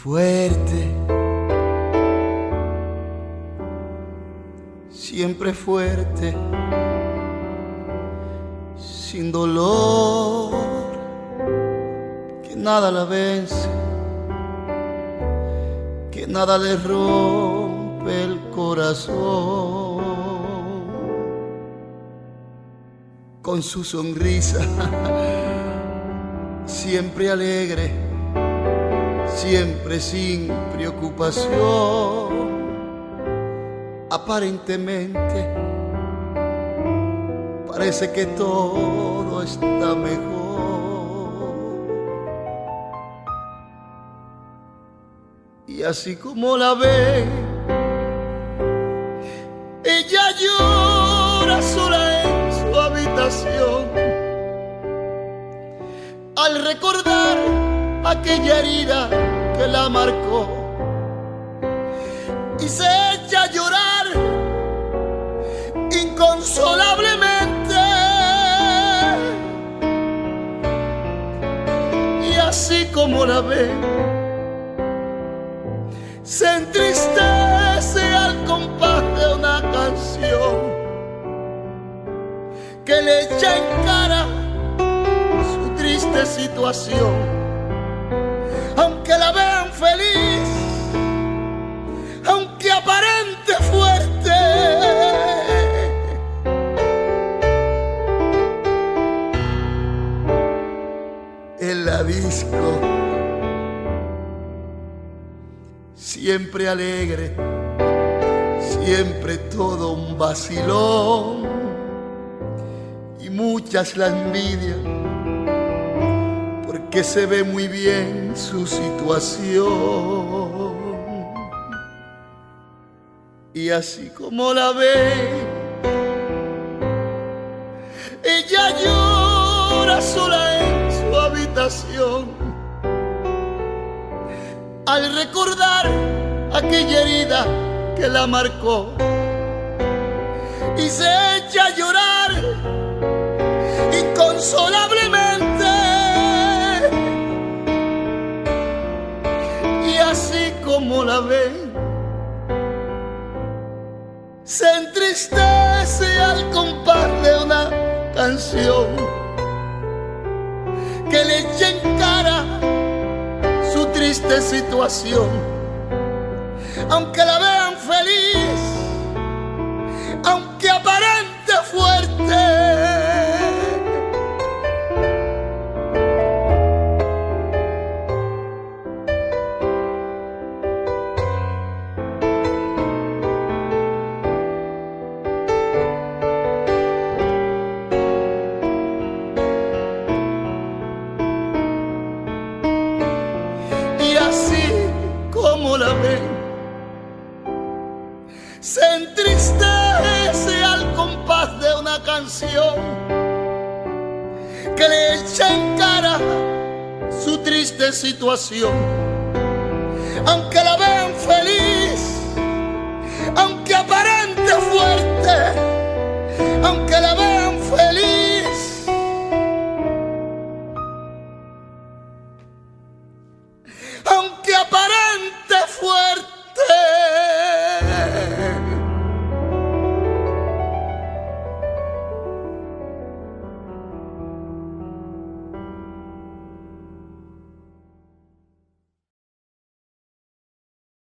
Fuerte, siempre fuerte, sin dolor, que nada la vence, que nada le rompe el corazón. Con su sonrisa, siempre alegre, siempre sin preocupación, aparentemente parece que todo está mejor. Y así como la ve, ella llora sola en su habitación al recordar aquella herida que la marcó, y se echa a llorar inconsolablemente. Y así como la ve, se entristece al compás de una canción que le echa en cara su triste situación. Aunque la vean feliz, aunque aparente fuerte, en la disco siempre alegre, siempre todo un vacilón, y muchas la envidian que se ve muy bien su situación. Y así como la ve, ella llora sola en su habitación al recordar aquella herida que la marcó, y se echa a llorar inconsolablemente. Así como la ven, se entristece al compás de una canción que le echa en cara su triste situación. Aunque la vean feliz, aunque aparente fuerte, la ven, se entristece al compás de una canción que le echa en cara su triste situación. Aunque la